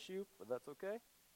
issue, but that's okay.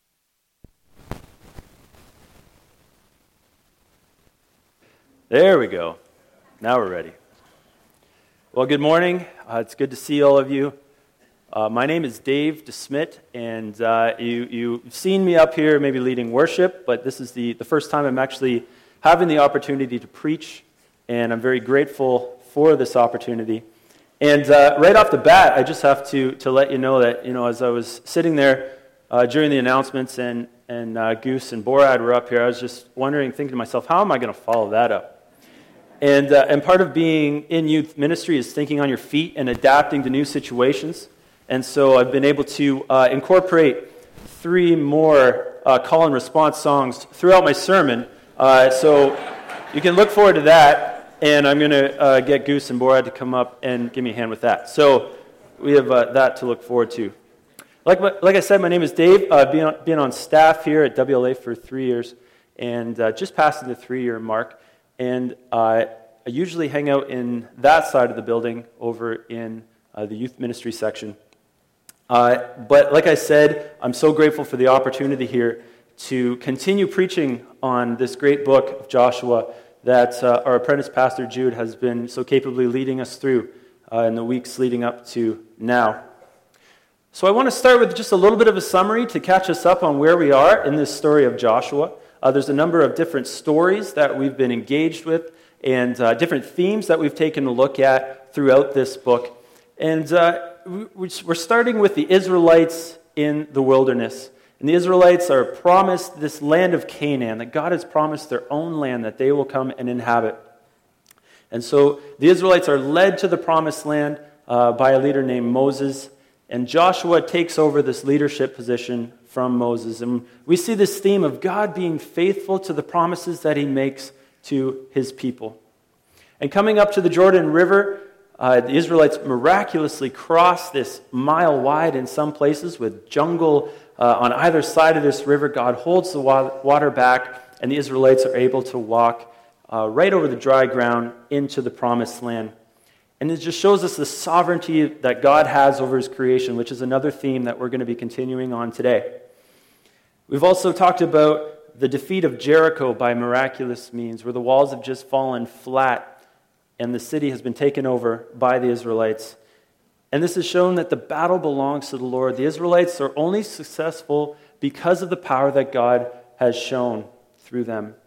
There we go. Now we're ready. Well, good morning. It's good to see all of you. My name is Dave DeSmit, and you've seen me up here maybe leading worship, but this is the first time I'm actually having the opportunity to preach, and I'm very grateful for this opportunity. And right off the bat, I just have to let you know that, as I was sitting there during the announcements and Goose and Borad were up here, I was just thinking to myself, how am I going to follow that up? And part of being in youth ministry is thinking on your feet and adapting to new situations. And so I've been able to incorporate 3 more call and response songs throughout my sermon. So you can look forward to that. And I'm going to get Goose and Borad to come up and give me a hand with that. So we have that to look forward to. Like I said, my name is Dave. I've been on staff here at WLA for 3 years and just passing the 3-year mark. And I usually hang out in that side of the building over in the youth ministry section. But like I said, I'm so grateful for the opportunity here to continue preaching on this great book of Joshua that our apprentice pastor Jude has been so capably leading us through in the weeks leading up to now. So I want to start with just a little bit of a summary to catch us up on where we are in this story of Joshua. There's a number of different stories that we've been engaged with and different themes that we've taken a look at throughout this book. And we're starting with the Israelites in the wilderness. And the Israelites are promised this land of Canaan, that God has promised their own land that they will come and inhabit. And so the Israelites are led to the promised land by a leader named Moses, and Joshua takes over this leadership position from Moses. And we see this theme of God being faithful to the promises that he makes to his people. And coming up to the Jordan River, the Israelites miraculously cross this mile wide in some places with jungle on either side of this river. God holds the water back, and the Israelites are able to walk right over the dry ground into the promised land. And it just shows us the sovereignty that God has over his creation, which is another theme that we're going to be continuing on today. We've also talked about the defeat of Jericho by miraculous means, where the walls have just fallen flat and the city has been taken over by the Israelites. And this has shown that the battle belongs to the Lord. The Israelites are only successful because of the power that God has shown through them.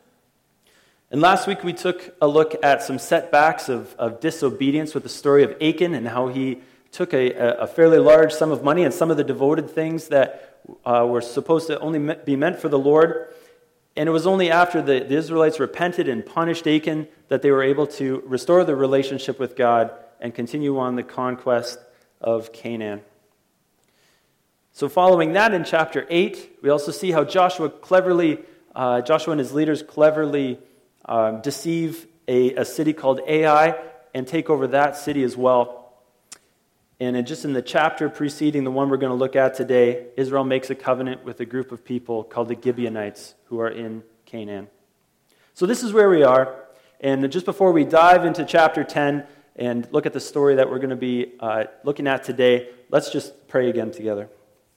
And last week we took a look at some setbacks of disobedience with the story of Achan and how he took a fairly large sum of money and some of the devoted things that were supposed to only be meant for the Lord. And it was only after the Israelites repented and punished Achan that they were able to restore the relationship with God and continue on the conquest of Canaan. So following that in chapter 8, we also see how Joshua and his leaders cleverly deceive a city called Ai and take over that city as well. And just in the chapter preceding the one we're going to look at today, Israel makes a covenant with a group of people called the Gibeonites who are in Canaan. So this is where we are. And just before we dive into chapter 10 and look at the story that we're going to be looking at today, let's just pray again together.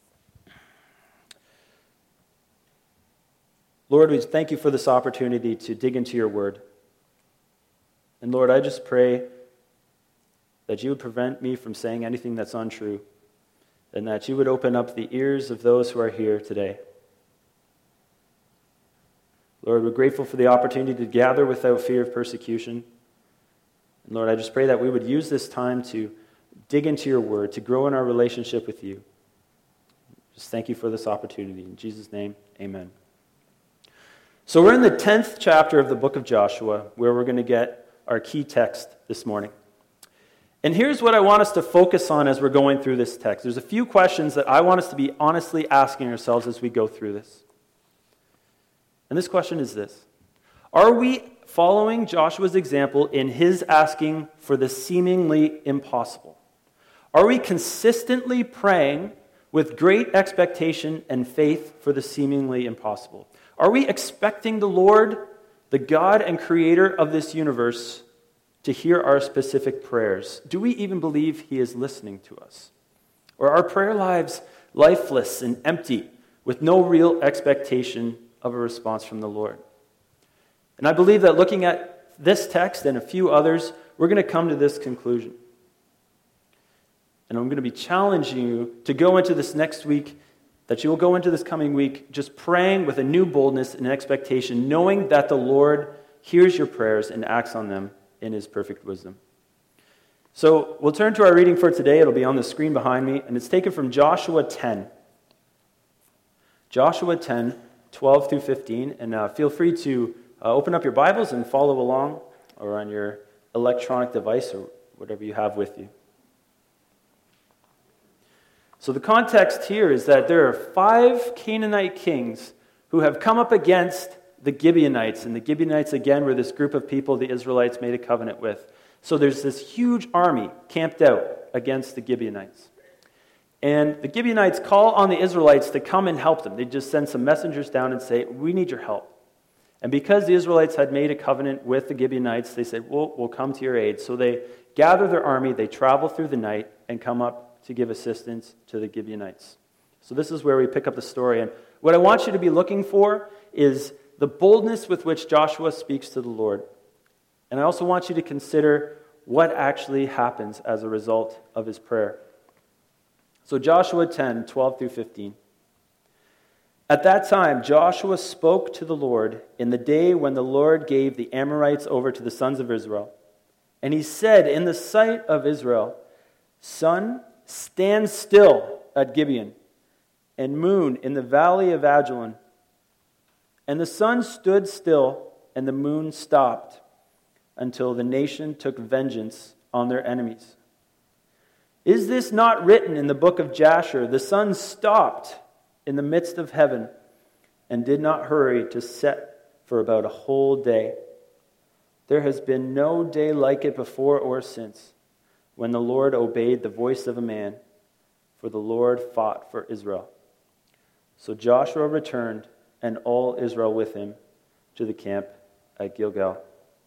Lord, we thank you for this opportunity to dig into your word. And Lord, I just pray that you would prevent me from saying anything that's untrue, and that you would open up the ears of those who are here today. Lord, we're grateful for the opportunity to gather without fear of persecution. And Lord, I just pray that we would use this time to dig into your word, to grow in our relationship with you. Just thank you for this opportunity. In Jesus' name, amen. So we're in the 10th chapter of the book of Joshua, where we're going to get our key text this morning. And here's what I want us to focus on as we're going through this text. There's a few questions that I want us to be honestly asking ourselves as we go through this. And this question is this: are we following Joshua's example in his asking for the seemingly impossible? Are we consistently praying with great expectation and faith for the seemingly impossible? Are we expecting the Lord, the God and creator of this universe, to hear our specific prayers? Do we even believe he is listening to us? Or are our prayer lives lifeless and empty, with no real expectation of a response from the Lord. And I believe that looking at this text and a few others, we're going to come to this conclusion. And I'm going to be challenging you to go into this next week, that you will go into this coming week just praying with a new boldness and expectation, knowing that the Lord hears your prayers and acts on them in His perfect wisdom. So we'll turn to our reading for today. It'll be on the screen behind me, and it's taken from Joshua 10. Joshua 10, 12 through 15. And feel free to open up your Bibles and follow along, or on your electronic device or whatever you have with you. So the context here is that there are 5 Canaanite kings who have come up against the Gibeonites. And the Gibeonites, again, were this group of people the Israelites made a covenant with. So there's this huge army camped out against the Gibeonites. And the Gibeonites call on the Israelites to come and help them. They just send some messengers down and say, we need your help. And because the Israelites had made a covenant with the Gibeonites, they said, we'll come to your aid. So they gather their army, they travel through the night, and come up to give assistance to the Gibeonites. So this is where we pick up the story. And what I want you to be looking for is the boldness with which Joshua speaks to the Lord. And I also want you to consider what actually happens as a result of his prayer. So Joshua 10, 12 through 15. At that time, Joshua spoke to the Lord in the day when the Lord gave the Amorites over to the sons of Israel. And he said in the sight of Israel, Sun, stand still at Gibeon, and moon in the valley of Ajalon. And the sun stood still, and the moon stopped, until the nation took vengeance on their enemies. Is this not written in the book of Jasher? The sun stopped in the midst of heaven, and did not hurry to set for about a whole day. There has been no day like it before or since, when the Lord obeyed the voice of a man, for the Lord fought for Israel. So Joshua returned, and all Israel with him, to the camp at Gilgal.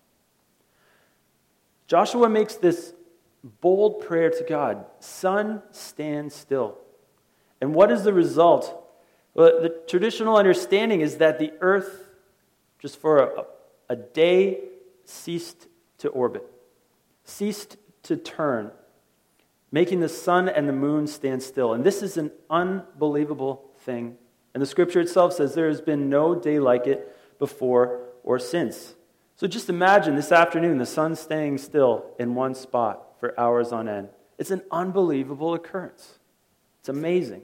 Joshua makes this bold prayer to God, Sun, stand still. And what is the result? Well, the traditional understanding is that the earth, just for a day, ceased to orbit, ceased to turn, making the sun and the moon stand still. And this is an unbelievable thing. And the scripture itself says there has been no day like it before or since. So just imagine this afternoon, the sun staying still in one spot for hours on end. It's an unbelievable occurrence. It's amazing.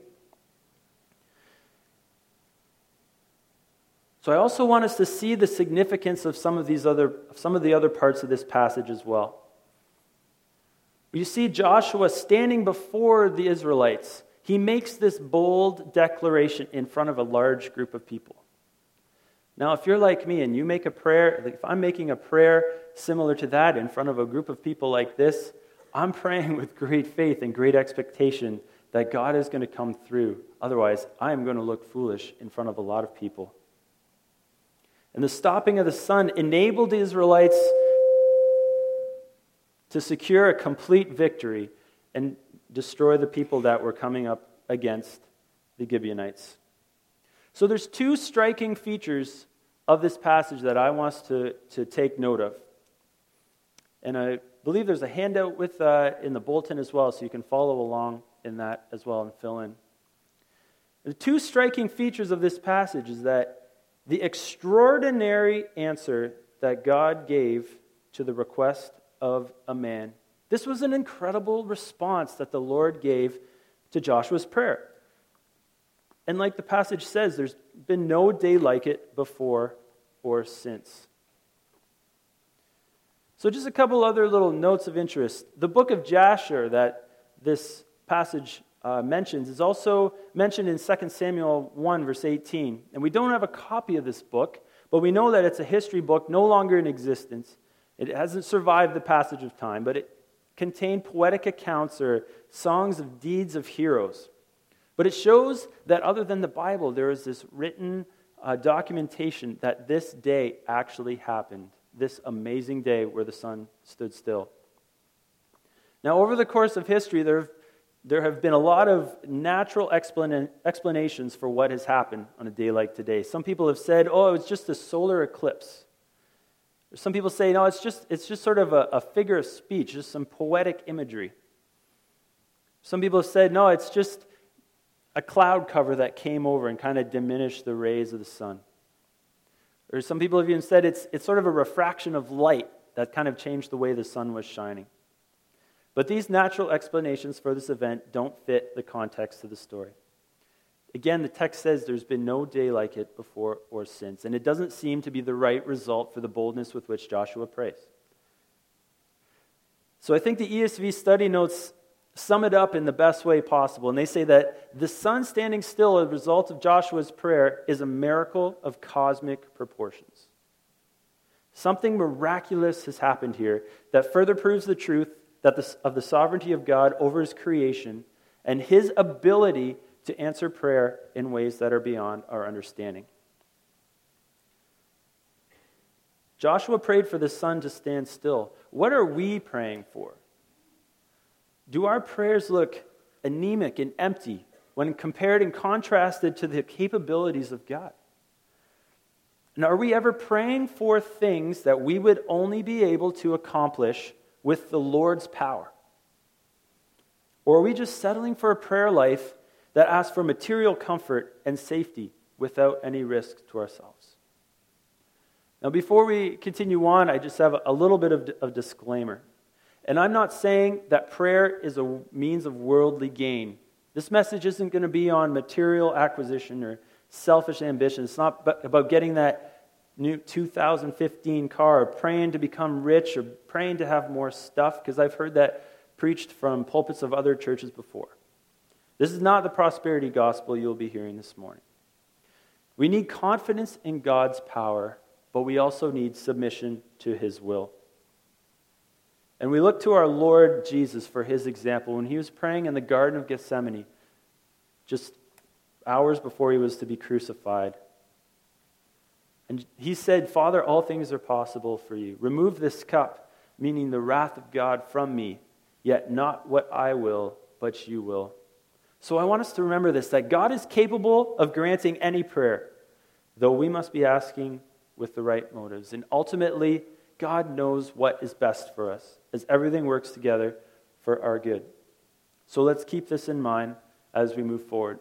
So I also want us to see the significance of some of the other parts of this passage as well. You see Joshua standing before the Israelites. He makes this bold declaration in front of a large group of people. Now, if you're like me and you make a prayer, if I'm making a prayer similar to that in front of a group of people like this, I'm praying with great faith and great expectation that God is going to come through. Otherwise, I am going to look foolish in front of a lot of people. And the stopping of the sun enabled the Israelites to secure a complete victory and destroy the people that were coming up against the Gibeonites. So there's 2 striking features of this passage that I want us to take note of. And I believe there's a handout in the bulletin as well, so you can follow along in that as well and fill in. The 2 striking features of this passage is that the extraordinary answer that God gave to the request of a man. This was an incredible response that the Lord gave to Joshua's prayer. And like the passage says, there's been no day like it before or since. So just a couple other little notes of interest. The book of Jasher that this passage mentions is also mentioned in 2 Samuel 1, verse 18. And we don't have a copy of this book, but we know that it's a history book no longer in existence. It hasn't survived the passage of time, but it contained poetic accounts or songs of deeds of heroes. But it shows that other than the Bible, there is this written documentation that this day actually happened, this amazing day where the sun stood still. Now, over the course of history, there have there have been a lot of natural explanations for what has happened on a day like today. Some people have said, oh, it's just a solar eclipse. Some people say, no, it's just sort of a figure of speech, just some poetic imagery. Some people have said, no, it's just a cloud cover that came over and kind of diminished the rays of the sun. Or some people have even said it's sort of a refraction of light that kind of changed the way the sun was shining. But these natural explanations for this event don't fit the context of the story. Again, the text says there's been no day like it before or since, and it doesn't seem to be the right result for the boldness with which Joshua prays. So I think the ESV study notes sum it up in the best way possible, and they say that the sun standing still as a result of Joshua's prayer is a miracle of cosmic proportions. Something miraculous has happened here that further proves the truth of the sovereignty of God over his creation and his ability to answer prayer in ways that are beyond our understanding. Joshua prayed for the sun to stand still. What are we praying for? Do our prayers look anemic and empty when compared and contrasted to the capabilities of God? And are we ever praying for things that we would only be able to accomplish with the Lord's power? Or are we just settling for a prayer life that asks for material comfort and safety without any risk to ourselves? Now, before we continue on, I just have a little bit of disclaimer. And I'm not saying that prayer is a means of worldly gain. This message isn't going to be on material acquisition or selfish ambition. It's not about getting that new 2015 car, or praying to become rich, or praying to have more stuff, because I've heard that preached from pulpits of other churches before. This is not the prosperity gospel you'll be hearing this morning. We need confidence in God's power, but we also need submission to his will. And we look to our Lord Jesus for his example when he was praying in the Garden of Gethsemane, just hours before he was to be crucified. And he said, Father, all things are possible for you. Remove this cup, meaning the wrath of God, from me, yet not what I will, but you will. So I want us to remember this, that God is capable of granting any prayer, though we must be asking with the right motives. And ultimately, God knows what is best for us, as everything works together for our good. So let's keep this in mind as we move forward.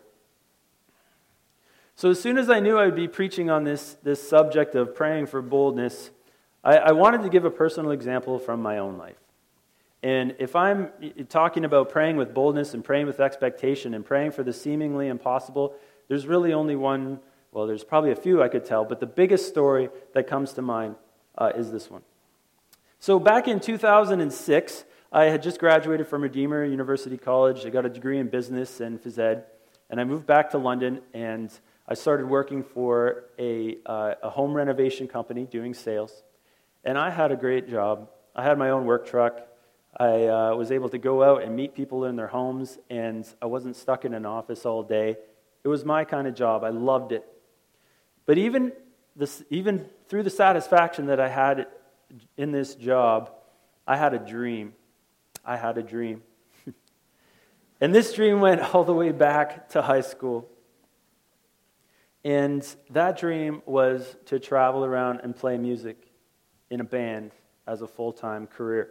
So as soon as I knew I would be preaching on this subject of praying for boldness, I wanted to give a personal example from my own life. And if I'm talking about praying with boldness and praying with expectation and praying for the seemingly impossible, there's really only one, well, there's probably a few I could tell, but the biggest story that comes to mind is this one. So back in 2006, I had just graduated from Redeemer University College. I got a degree in business and phys ed, and I moved back to London, and I started working for a home renovation company doing sales. And I had a great job. I had my own work truck. I was able to go out and meet people in their homes, and I wasn't stuck in an office all day. It was my kind of job. I loved it. But even through the satisfaction that I had in this job, I had a dream. And this dream went all the way back to high school. And that dream was to travel around and play music in a band as a full-time career.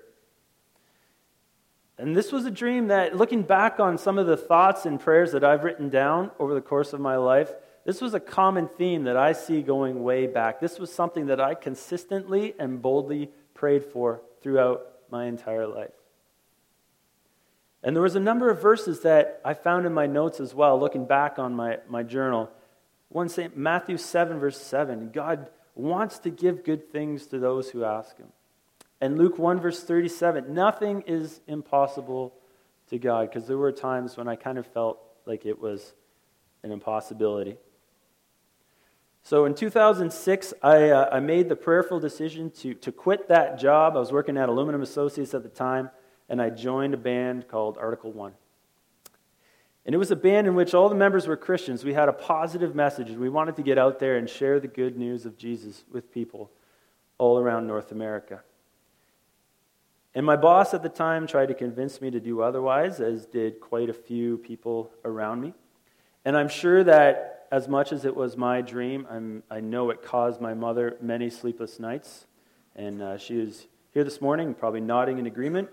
And this was a dream that, looking back on some of the thoughts and prayers that I've written down over the course of my life, this was a common theme that I see going way back. This was something that I consistently and boldly prayed for throughout my entire life. And there was a number of verses that I found in my notes as well, looking back on my journal. One saying, Matthew 7, verse 7, God wants to give good things to those who ask him. And Luke 1, verse 37, nothing is impossible to God, because there were times when I kind of felt like it was an impossibility. So in 2006, I made the prayerful decision to quit that job. I was working at Aluminum Associates at the time, and I joined a band called Article 1. And it was a band in which all the members were Christians. We had a positive message, and we wanted to get out there and share the good news of Jesus with people all around North America. And my boss at the time tried to convince me to do otherwise, as did quite a few people around me. And I'm sure that as much as it was my dream, I know it caused my mother many sleepless nights. And she is here this morning, probably nodding in agreement.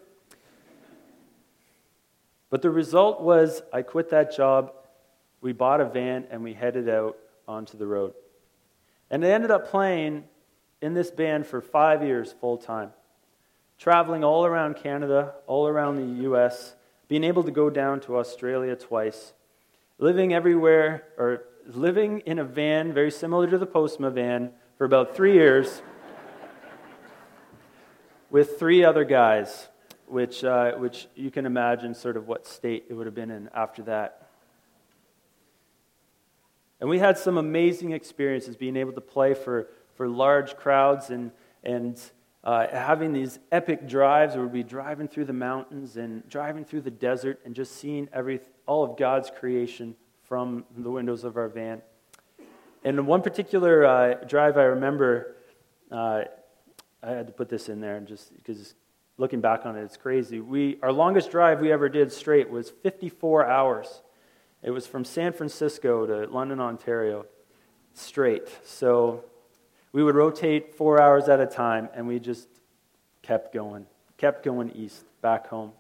But the result was I quit that job, we bought a van, and we headed out onto the road. And I ended up playing in this band for 5 years full time, traveling all around Canada, all around the U.S., being able to go down to Australia twice, living everywhere, or living in a van very similar to the Postma van for about 3 years with 3 other guys, which you can imagine sort of what state it would have been in after that. And we had some amazing experiences being able to play for large crowds and having these epic drives where we'd be driving through the mountains and driving through the desert and just seeing all of God's creation from the windows of our van. And in one particular drive I remember, I had to put this in there just because looking back on it, it's crazy. Our longest drive we ever did straight was 54 hours. It was from San Francisco to London, Ontario, straight. So we would rotate 4 hours at a time, and we just kept going east, back home.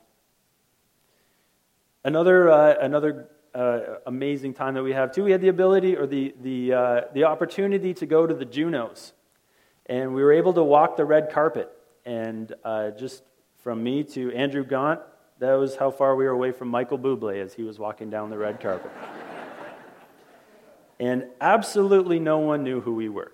Another amazing time that we have too. We had the ability or the opportunity to go to the Junos, and we were able to walk the red carpet. And just from me to Andrew Gaunt, that was how far we were away from Michael Bublé as he was walking down the red carpet. And absolutely no one knew who we were.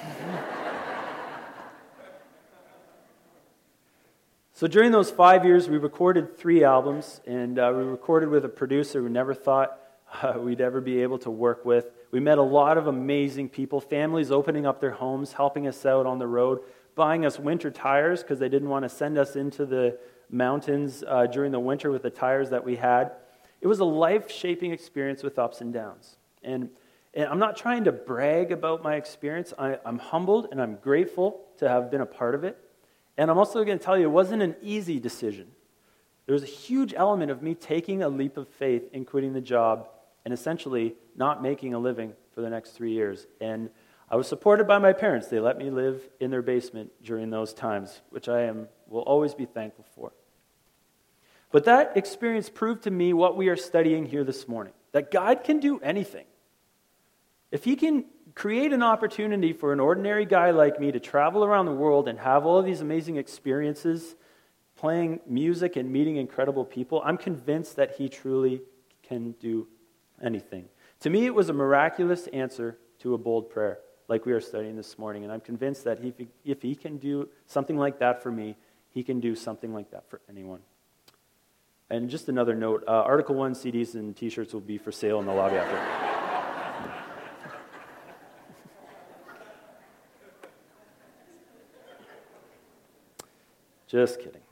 So during those 5 years, we recorded 3 albums, and we recorded with a producer we never thought we'd ever be able to work with. We met a lot of amazing people, families opening up their homes, helping us out on the road, buying us winter tires because they didn't want to send us into the mountains during the winter with the tires that we had. It was a life-shaping experience with ups and downs. And I'm not trying to brag about my experience. I'm humbled and I'm grateful to have been a part of it. And I'm also going to tell you, it wasn't an easy decision. There was a huge element of me taking a leap of faith in quitting the job and essentially not making a living for the next 3 years. And I was supported by my parents. They let me live in their basement during those times, which will always be thankful for. But that experience proved to me what we are studying here this morning, that God can do anything. If he can create an opportunity for an ordinary guy like me to travel around the world and have all of these amazing experiences, playing music and meeting incredible people, I'm convinced that he truly can do anything. To me, it was a miraculous answer to a bold prayer, like we are studying this morning, and I'm convinced that if he can do something like that for me, he can do something like that for anyone. And just another note, Article 1 CDs and t-shirts will be for sale in the lobby after. Just kidding.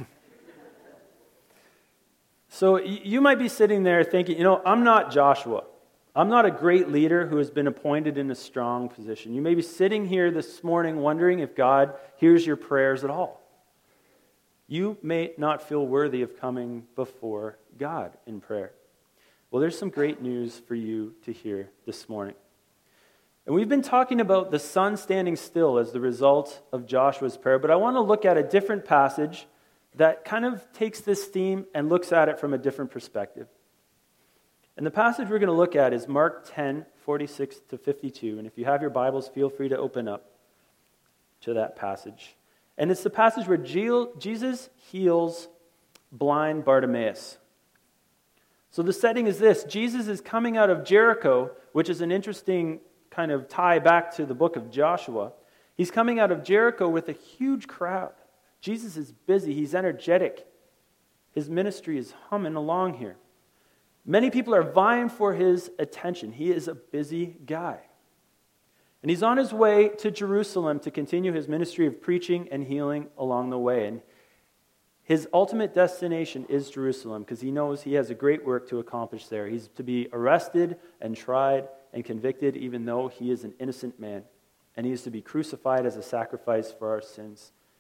So you might be sitting there thinking, I'm not Joshua. I'm not a great leader who has been appointed in a strong position. You may be sitting here this morning wondering if God hears your prayers at all. You may not feel worthy of coming before God in prayer. Well, there's some great news for you to hear this morning. And we've been talking about the sun standing still as the result of Joshua's prayer, but I want to look at a different passage that kind of takes this theme and looks at it from a different perspective. And the passage we're going to look at is Mark 10:46-52. And if you have your Bibles, feel free to open up to that passage. And it's the passage where Jesus heals blind Bartimaeus. So the setting is this. Jesus is coming out of Jericho, which is an interesting kind of tie back to the book of Joshua. He's coming out of Jericho with a huge crowd. Jesus is busy. He's energetic. His ministry is humming along here. Many people are vying for his attention. He is a busy guy. And he's on his way to Jerusalem to continue his ministry of preaching and healing along the way. And his ultimate destination is Jerusalem because he knows he has a great work to accomplish there. He's to be arrested and tried and convicted even though he is an innocent man. And he is to be crucified as a sacrifice for our sins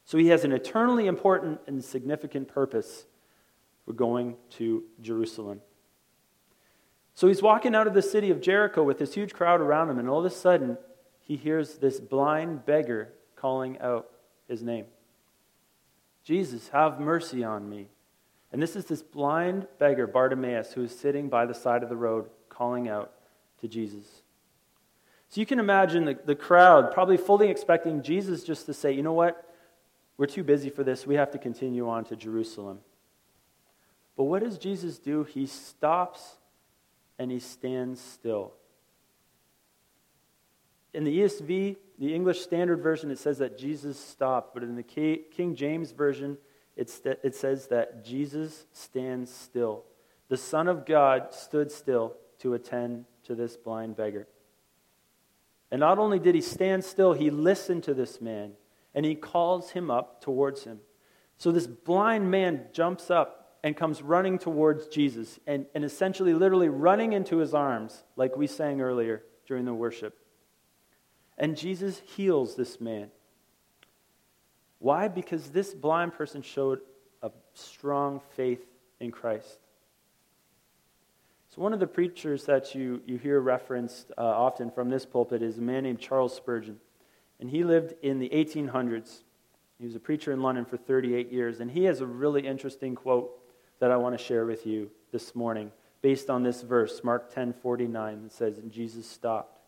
So he has an eternally important and significant purpose for going to Jerusalem. So he's walking out of the city of Jericho with this huge crowd around him, and all of a sudden, he hears this blind beggar calling out his name. Jesus, have mercy on me. And this is this blind beggar, Bartimaeus, who is sitting by the side of the road calling out to Jesus. So you can imagine the crowd probably fully expecting Jesus just to say, you know what? We're too busy for this. We have to continue on to Jerusalem. But what does Jesus do? He stops and he stands still. In the ESV, the English Standard Version, it says that Jesus stopped. But in the King James Version, it says that Jesus stands still. The Son of God stood still to attend to this blind beggar. And not only did he stand still, he listened to this man, and he calls him up towards him. So this blind man jumps up and comes running towards Jesus, and essentially literally running into his arms, like we sang earlier during the worship. And Jesus heals this man. Why? Because this blind person showed a strong faith in Christ. So one of the preachers that you hear referenced often from this pulpit is a man named Charles Spurgeon. And he lived in the 1800s. He was a preacher in London for 38 years. And he has a really interesting quote that I want to share with you this morning based on this verse, Mark 10:49. It says, and Jesus stopped.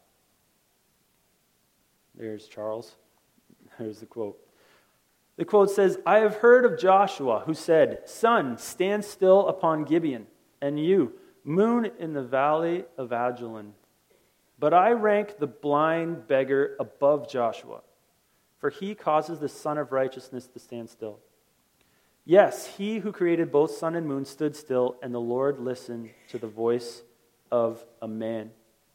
There's Charles. There's the quote. The quote says, I have heard of Joshua who said, sun, stand still upon Gibeon, and you, moon in the valley of Ajalon. But I rank the blind beggar above Joshua, for he causes the Son of Righteousness to stand still. Yes, he who created both sun and moon stood still, and the Lord listened to the voice of a man.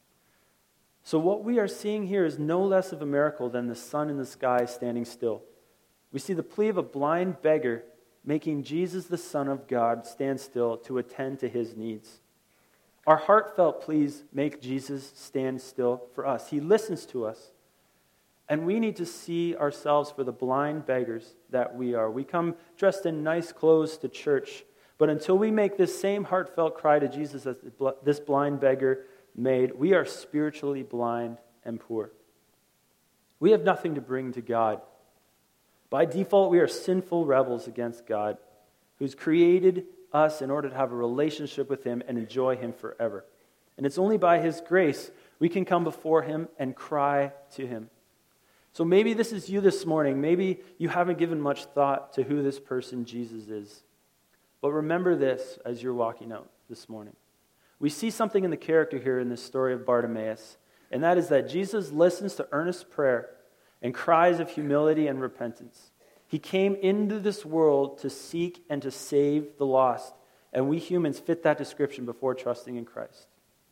So what we are seeing here is no less of a miracle than the sun in the sky standing still. We see the plea of a blind beggar making Jesus, the Son of God, stand still to attend to his needs. Our heartfelt pleas make Jesus stand still for us. He listens to us. And we need to see ourselves for the blind beggars that we are. We come dressed in nice clothes to church, but until we make this same heartfelt cry to Jesus as this blind beggar made, we are spiritually blind and poor. We have nothing to bring to God. By default, we are sinful rebels against God, who's created us in order to have a relationship with him and enjoy him forever. And it's only by his grace we can come before him and cry to him. So maybe this is you this morning. Maybe you haven't given much thought to who this person Jesus is. But remember this as you're walking out this morning. We see something in the character here in this story of Bartimaeus, and that is that Jesus listens to earnest prayer and cries of humility and repentance. He came into this world to seek and to save the lost, and we humans fit that description before trusting in Christ.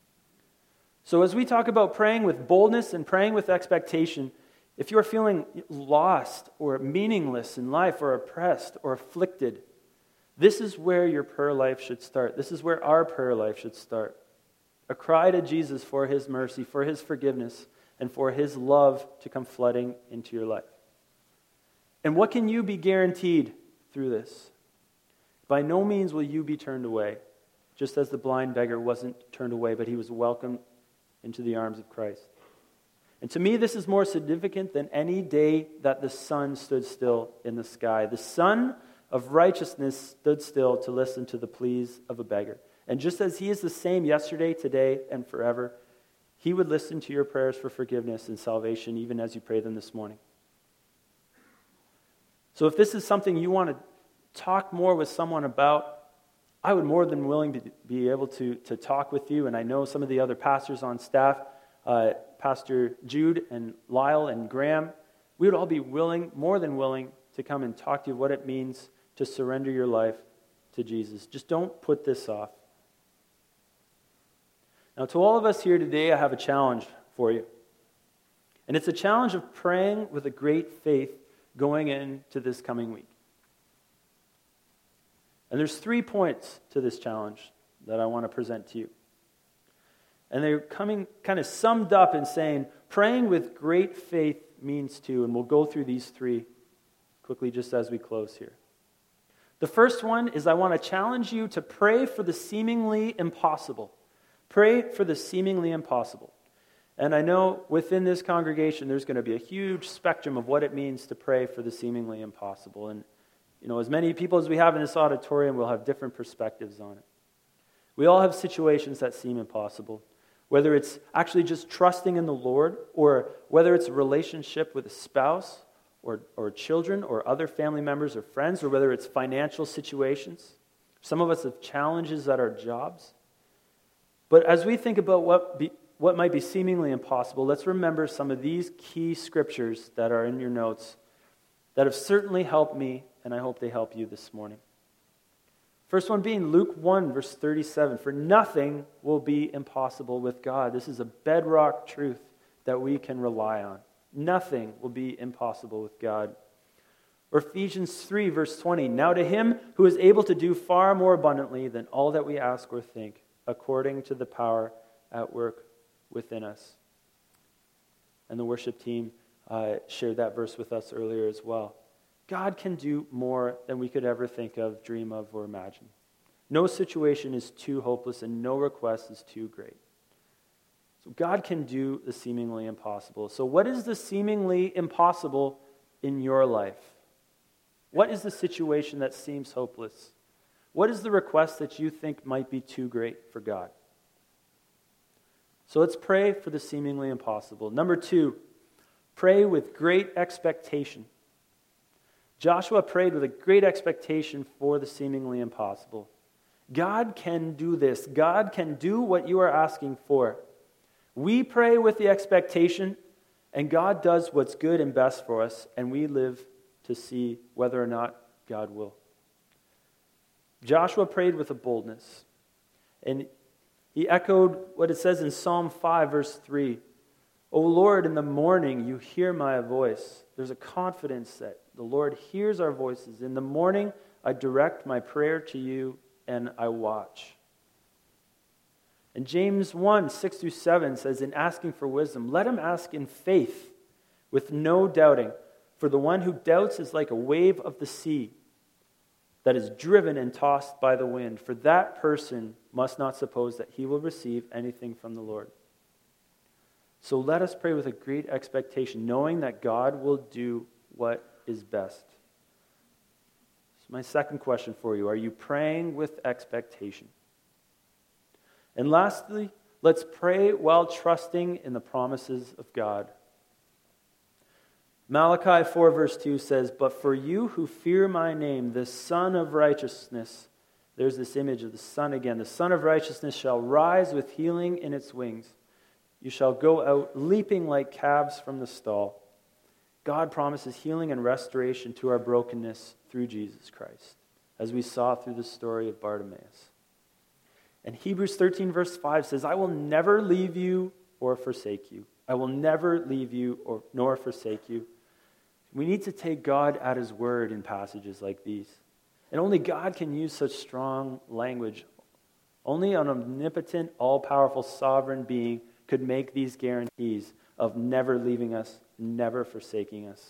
So as we talk about praying with boldness and praying with expectation, if you are feeling lost or meaningless in life or oppressed or afflicted, this is where your prayer life should start. This is where our prayer life should start. A cry to Jesus for his mercy, for his forgiveness, and for his love to come flooding into your life. And what can you be guaranteed through this? By no means will you be turned away, just as the blind beggar wasn't turned away, but he was welcomed into the arms of Christ. And to me, this is more significant than any day that the sun stood still in the sky. The Son of Righteousness stood still to listen to the pleas of a beggar. And just as he is the same yesterday, today, and forever, he would listen to your prayers for forgiveness and salvation even as you pray them this morning. So if this is something you want to talk more with someone about, I would more than willing to be able to talk with you. And I know some of the other pastors on staff, Pastor Jude and Lyle and Graham, we would all be more than willing to come and talk to you what it means to surrender your life to Jesus. Just don't put this off. Now, to all of us here today, I have a challenge for you. And it's a challenge of praying with a great faith going into this coming week. And there's 3 points to this challenge that I want to present to you. And they're coming kind of summed up in saying, praying with great faith means to, and we'll go through these 3 quickly just as we close here. The first one is I want to challenge you to pray for the seemingly impossible. Pray for the seemingly impossible. And I know within this congregation there's going to be a huge spectrum of what it means to pray for the seemingly impossible. And as many people as we have in this auditorium will have different perspectives on it. We all have situations that seem impossible, whether it's actually just trusting in the Lord, or whether it's a relationship with a spouse, or children, or other family members or friends, or whether it's financial situations. Some of us have challenges at our jobs. But as we think about what might be seemingly impossible, let's remember some of these key scriptures that are in your notes that have certainly helped me, and I hope they help you this morning. First one being Luke 1, verse 37. For nothing will be impossible with God. This is a bedrock truth that we can rely on. Nothing will be impossible with God. Or Ephesians 3, verse 20. Now to him who is able to do far more abundantly than all that we ask or think, according to the power at work within us. And the worship team shared that verse with us earlier as well. God can do more than we could ever think of, dream of, or imagine. No situation is too hopeless and no request is too great. So God can do the seemingly impossible. So what is the seemingly impossible in your life? What is the situation that seems hopeless? What is the request that you think might be too great for God? So let's pray for the seemingly impossible. Number 2, pray with great expectation. Joshua prayed with a great expectation for the seemingly impossible. God can do this. God can do what you are asking for. We pray with the expectation, and God does what's good and best for us, and we live to see whether or not God will. Joshua prayed with a boldness, and he echoed what it says in Psalm 5, verse 3. O Lord, in the morning you hear my voice. There's a confidence that the Lord hears our voices. In the morning I direct my prayer to you, and I watch. And James 1, 6-7 says, in asking for wisdom, let him ask in faith, with no doubting. For the one who doubts is like a wave of the sea that is driven and tossed by the wind. For that person must not suppose that he will receive anything from the Lord. So let us pray with a great expectation, knowing that God will do what is best. So my second question for you, are you praying with expectation? And lastly, let's pray while trusting in the promises of God. Malachi 4 verse 2 says, but for you who fear my name, the Son of Righteousness, there's this image of the sun again, the Son of Righteousness shall rise with healing in its wings. You shall go out leaping like calves from the stall. God promises healing and restoration to our brokenness through Jesus Christ, as we saw through the story of Bartimaeus. And Hebrews 13 verse 5 says, I will never leave you or forsake you. I will never leave you nor forsake you. We need to take God at his word in passages like these. And only God can use such strong language. Only an omnipotent, all-powerful, sovereign being could make these guarantees of never leaving us, never forsaking us.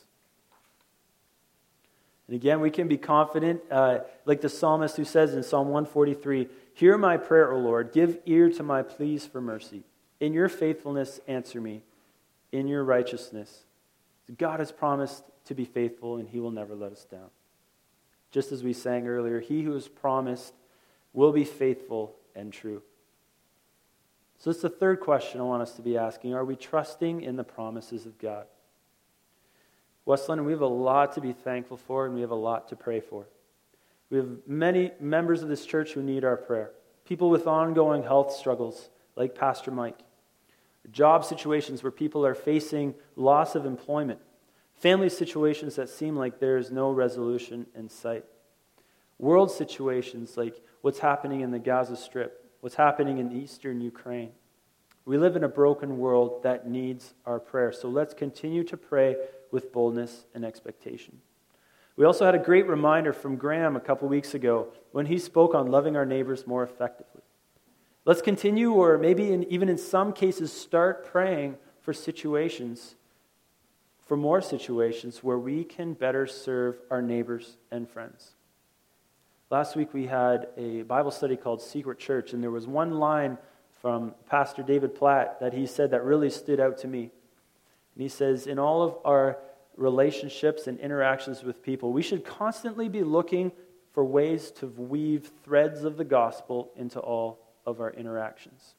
And again, we can be confident, like the psalmist who says in Psalm 143, hear my prayer, O Lord, give ear to my pleas for mercy. In your faithfulness, answer me. In your righteousness. God has promised to be faithful, and he will never let us down. Just as we sang earlier, he who has promised will be faithful and true. So it's the third question I want us to be asking. Are we trusting in the promises of God? West London, we have a lot to be thankful for, and we have a lot to pray for. We have many members of this church who need our prayer. People with ongoing health struggles, like Pastor Mike. Job situations where people are facing loss of employment. Family situations that seem like there is no resolution in sight. World situations like what's happening in the Gaza Strip, what's happening in eastern Ukraine. We live in a broken world that needs our prayer. So let's continue to pray with boldness and expectation. We also had a great reminder from Graham a couple weeks ago when he spoke on loving our neighbors more effectively. Let's continue, or maybe even in some cases start praying for situations, for more situations where we can better serve our neighbors and friends. Last week we had a Bible study called Secret Church, and there was one line from Pastor David Platt that he said that really stood out to me. And he says, in all of our relationships and interactions with people, we should constantly be looking for ways to weave threads of the gospel into all of our interactions.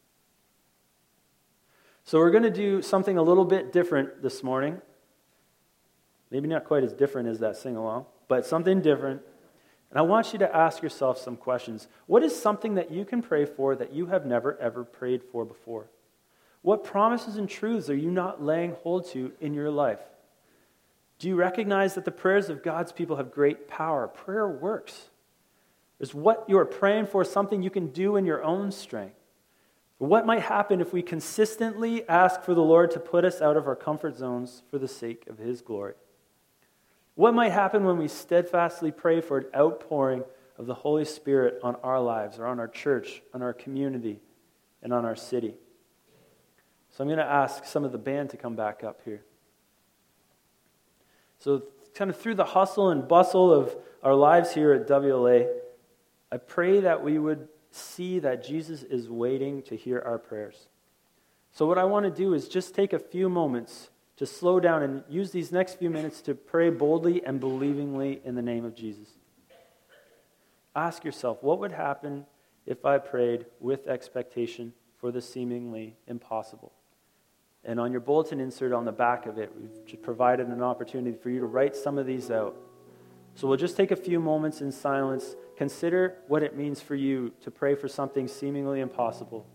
So we're going to do something a little bit different this morning. Maybe not quite as different as that sing-along, but something different. And I want you to ask yourself some questions. What is something that you can pray for that you have never, ever prayed for before? What promises and truths are you not laying hold to in your life? Do you recognize that the prayers of God's people have great power? Prayer works. Is what you are praying for something you can do in your own strength? What might happen if we consistently ask for the Lord to put us out of our comfort zones for the sake of His glory? What might happen when we steadfastly pray for an outpouring of the Holy Spirit on our lives, or on our church, on our community, and on our city? So I'm going to ask some of the band to come back up here. So kind of through the hustle and bustle of our lives here at WLA, I pray that we would see that Jesus is waiting to hear our prayers. So what I want to do is just take a few moments to slow down and use these next few minutes to pray boldly and believingly in the name of Jesus. Ask yourself, what would happen if I prayed with expectation for the seemingly impossible? And on your bulletin insert on the back of it, we've just provided an opportunity for you to write some of these out. So we'll just take a few moments in silence. Consider what it means for you to pray for something seemingly impossible.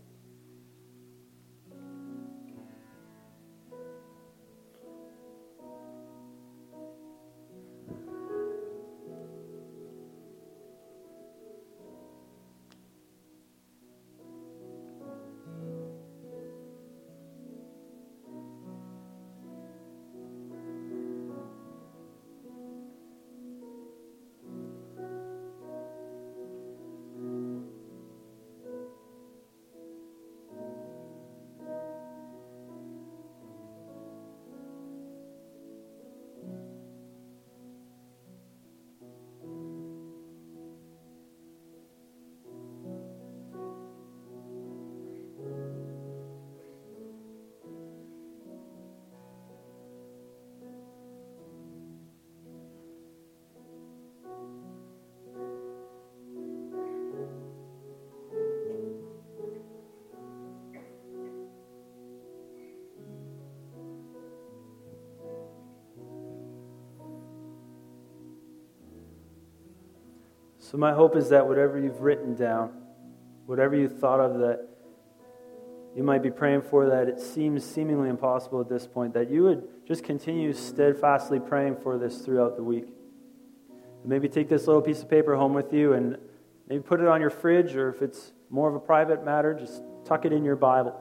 So my hope is that whatever you've written down, whatever you thought of that you might be praying for that it seems seemingly impossible at this point, that you would just continue steadfastly praying for this throughout the week. Maybe take this little piece of paper home with you and maybe put it on your fridge, or if it's more of a private matter, just tuck it in your Bible.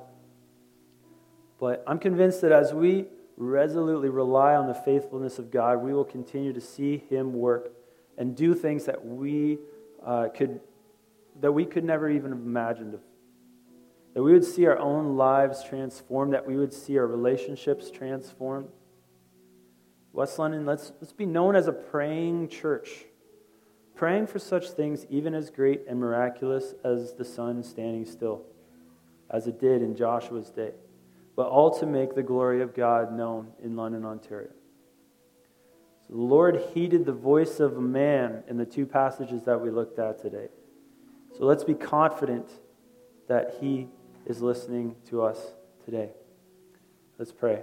But I'm convinced that as we resolutely rely on the faithfulness of God, we will continue to see Him work and do things that we could never even have imagined of. That we would see our own lives transformed, that we would see our relationships transformed. West London, let's be known as a praying church, praying for such things even as great and miraculous as the sun standing still, as it did in Joshua's day, but all to make the glory of God known in London, Ontario. So the Lord heeded the voice of a man in the two passages that we looked at today. So let's be confident that He is listening to us today. Let's pray.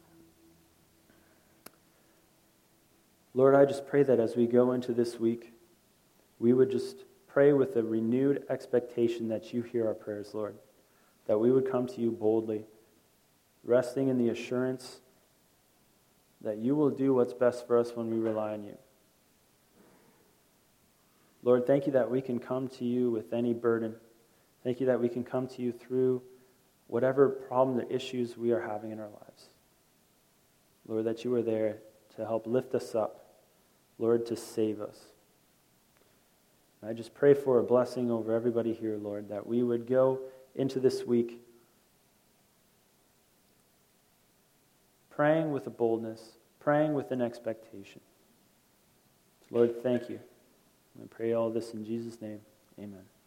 Lord, I just pray that as we go into this week, we would just pray with a renewed expectation that You hear our prayers, Lord. That we would come to You boldly, resting in the assurance that You will do what's best for us when we rely on You. Lord, thank You that we can come to You with any burden. Thank You that we can come to You through whatever problem or issues we are having in our lives. Lord, that You are there to help lift us up. Lord, to save us. And I just pray for a blessing over everybody here, Lord, that we would go into this week praying with a boldness, praying with an expectation. Lord, thank you. I pray all this in Jesus' name. Amen.